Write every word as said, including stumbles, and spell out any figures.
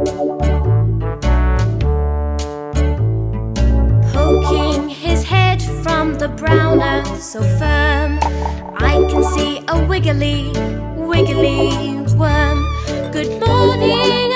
Poking his head from the brown earth so firm, I can see a wiggly, wiggly worm. Good morning,